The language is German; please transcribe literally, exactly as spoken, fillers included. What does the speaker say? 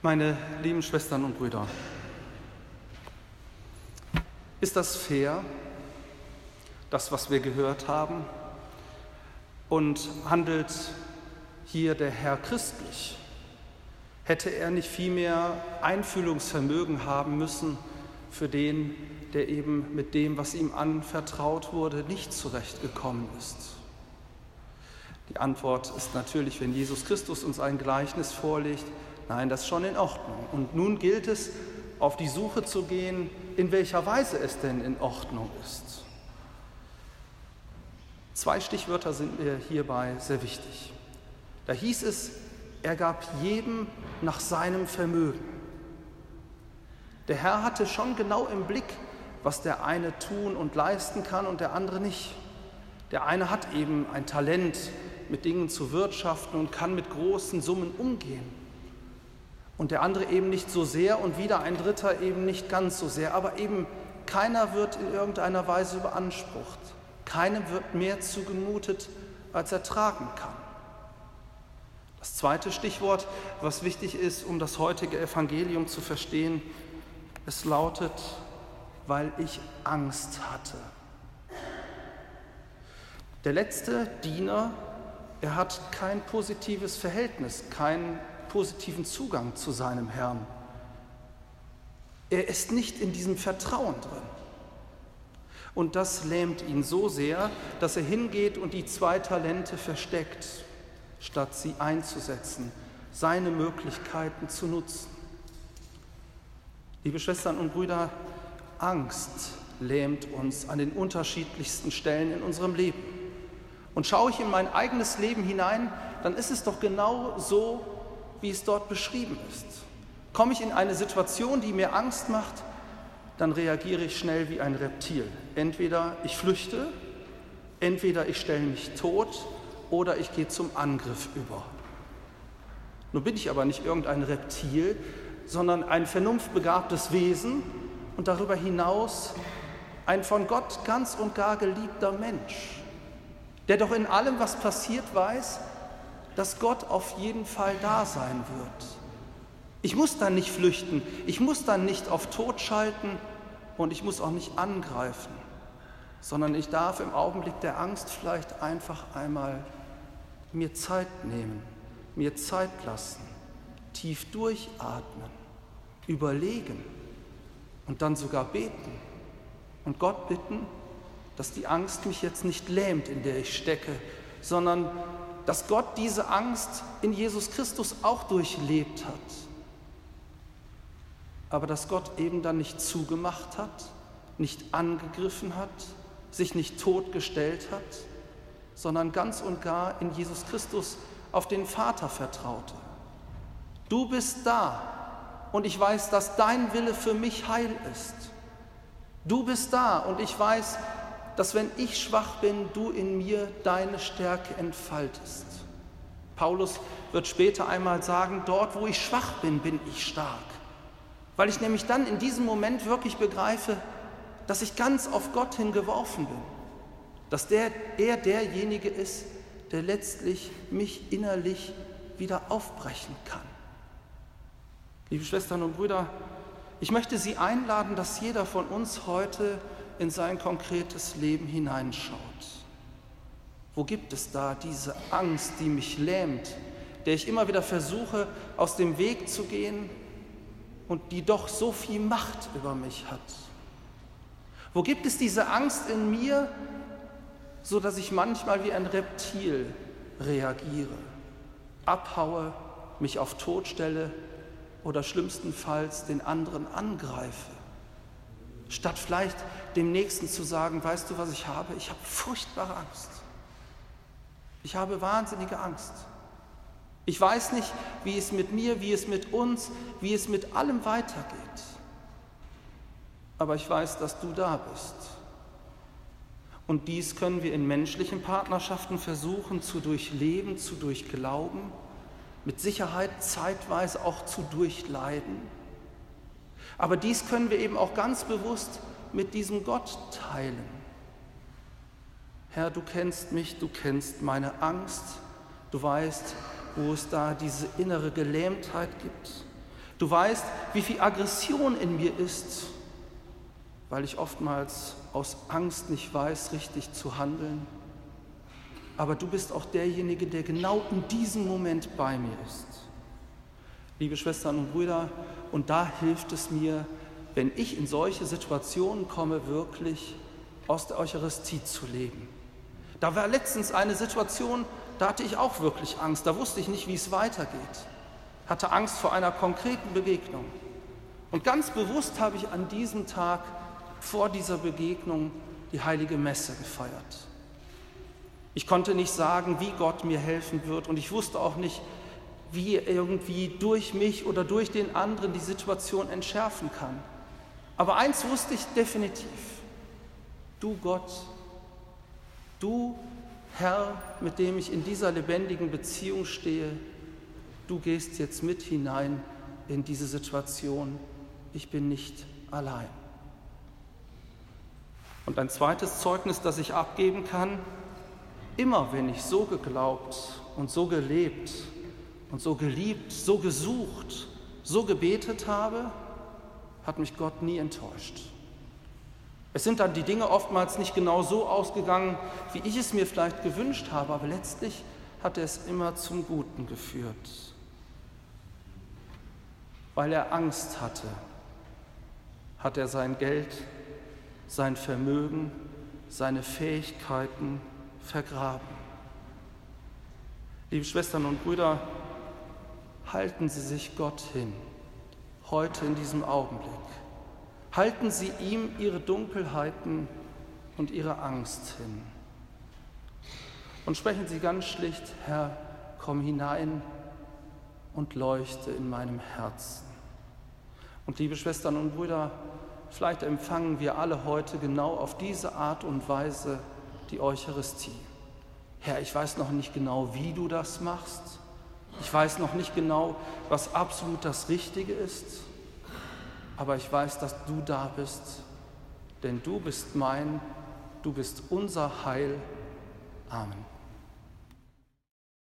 Meine lieben Schwestern und Brüder, ist das fair, das, was wir gehört haben, und handelt hier der Herr christlich? Hätte er nicht vielmehr Einfühlungsvermögen haben müssen für den, der eben mit dem, was ihm anvertraut wurde, nicht zurechtgekommen ist? Die Antwort ist natürlich, wenn Jesus Christus uns ein Gleichnis vorlegt, nein, das ist schon in Ordnung. Und nun gilt es, auf die Suche zu gehen, in welcher Weise es denn in Ordnung ist. Zwei Stichwörter sind mir hierbei sehr wichtig. Da hieß es, er gab jedem nach seinem Vermögen. Der Herr hatte schon genau im Blick, was der eine tun und leisten kann und der andere nicht. Der eine hat eben ein Talent, mit Dingen zu wirtschaften und kann mit großen Summen umgehen. Und der andere eben nicht so sehr und wieder ein Dritter eben nicht ganz so sehr. Aber eben keiner wird in irgendeiner Weise beansprucht. Keinem wird mehr zugemutet, als er tragen kann. Das zweite Stichwort, was wichtig ist, um das heutige Evangelium zu verstehen, es lautet, weil ich Angst hatte. Der letzte Diener, er hat kein positives Verhältnis, keinen positiven Zugang zu seinem Herrn. Er ist nicht in diesem Vertrauen drin. Und das lähmt ihn so sehr, dass er hingeht und die zwei Talente versteckt, statt sie einzusetzen, seine Möglichkeiten zu nutzen. Liebe Schwestern und Brüder, Angst lähmt uns an den unterschiedlichsten Stellen in unserem Leben. Und schaue ich in mein eigenes Leben hinein, dann ist es doch genau so, wie es dort beschrieben ist. Komme ich in eine Situation, die mir Angst macht, dann reagiere ich schnell wie ein Reptil. Entweder ich flüchte, entweder ich stelle mich tot oder ich gehe zum Angriff über. Nun bin ich aber nicht irgendein Reptil, sondern ein vernunftbegabtes Wesen und darüber hinaus ein von Gott ganz und gar geliebter Mensch, der doch in allem, was passiert, weiß, dass Gott auf jeden Fall da sein wird. Ich muss dann nicht flüchten, ich muss dann nicht auf Tod schalten und ich muss auch nicht angreifen, sondern ich darf im Augenblick der Angst vielleicht einfach einmal mir Zeit nehmen, mir Zeit lassen, tief durchatmen, überlegen und dann sogar beten und Gott bitten, dass die Angst mich jetzt nicht lähmt, in der ich stecke, sondern dass Gott diese Angst in Jesus Christus auch durchlebt hat. Aber dass Gott eben dann nicht zugemacht hat, nicht angegriffen hat, sich nicht totgestellt hat, sondern ganz und gar in Jesus Christus auf den Vater vertraute. Du bist da und ich weiß, dass dein Wille für mich heil ist. Du bist da und ich weiß, dass wenn ich schwach bin, du in mir deine Stärke entfaltest. Paulus wird später einmal sagen, dort wo ich schwach bin, bin ich stark. Weil ich nämlich dann in diesem Moment wirklich begreife, dass ich ganz auf Gott hin geworfen bin. Dass der, er derjenige ist, der letztlich mich innerlich wieder aufbrechen kann. Liebe Schwestern und Brüder, ich möchte Sie einladen, dass jeder von uns heute in sein konkretes Leben hineinschaut. Wo gibt es da diese Angst, die mich lähmt, der ich immer wieder versuche, aus dem Weg zu gehen und die doch so viel Macht über mich hat? Wo gibt es diese Angst in mir, so dass ich manchmal wie ein Reptil reagiere, abhaue, mich auf Tod stelle oder schlimmstenfalls den anderen angreife? Statt vielleicht dem Nächsten zu sagen, weißt du, was ich habe? Ich habe furchtbare Angst. Ich habe wahnsinnige Angst. Ich weiß nicht, wie es mit mir, wie es mit uns, wie es mit allem weitergeht. Aber ich weiß, dass du da bist. Und dies können wir in menschlichen Partnerschaften versuchen zu durchleben, zu durchglauben, mit Sicherheit zeitweise auch zu durchleiden. Aber dies können wir eben auch ganz bewusst mit diesem Gott teilen. Herr, du kennst mich, du kennst meine Angst, du weißt, wo es da diese innere Gelähmtheit gibt. Du Du weißt, wie viel Aggression in mir ist, weil ich oftmals aus Angst nicht weiß, richtig zu handeln. Aber du bist auch derjenige, der genau in diesem Moment bei mir ist. Liebe Schwestern und Brüder, und da hilft es mir, wenn ich in solche Situationen komme, wirklich aus der Eucharistie zu leben. Da war letztens eine Situation, da hatte ich auch wirklich Angst. Da wusste ich nicht, wie es weitergeht. Hatte Angst vor einer konkreten Begegnung. Und ganz bewusst habe ich an diesem Tag vor dieser Begegnung die Heilige Messe gefeiert. Ich konnte nicht sagen, wie Gott mir helfen wird, und ich wusste auch nicht, wie er irgendwie durch mich oder durch den anderen die Situation entschärfen kann. Aber eins wusste ich definitiv: Du Gott, du Herr, mit dem ich in dieser lebendigen Beziehung stehe, du gehst jetzt mit hinein in diese Situation. Ich bin nicht allein. Und ein zweites Zeugnis, das ich abgeben kann: Immer wenn ich so geglaubt und so gelebt und so geliebt, so gesucht, so gebetet habe, hat mich Gott nie enttäuscht. Es sind dann die Dinge oftmals nicht genau so ausgegangen, wie ich es mir vielleicht gewünscht habe, aber letztlich hat er es immer zum Guten geführt. Weil er Angst hatte, hat er sein Geld, sein Vermögen, seine Fähigkeiten vergraben. Liebe Schwestern und Brüder, halten Sie sich Gott hin, heute in diesem Augenblick. Halten Sie ihm Ihre Dunkelheiten und Ihre Angst hin. Und sprechen Sie ganz schlicht: Herr, komm hinein und leuchte in meinem Herzen. Und liebe Schwestern und Brüder, vielleicht empfangen wir alle heute genau auf diese Art und Weise die Eucharistie. Herr, ich weiß noch nicht genau, wie du das machst. Ich weiß noch nicht genau, was absolut das Richtige ist. Aber ich weiß, dass du da bist, denn du bist mein, du bist unser Heil. Amen.